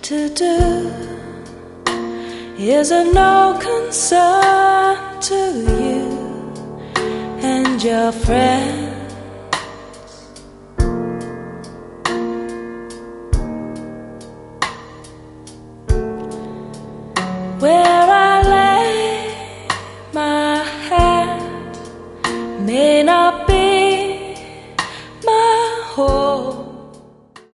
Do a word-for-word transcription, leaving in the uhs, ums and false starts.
to do is of no concern to you and your friends. Where I lay my head may not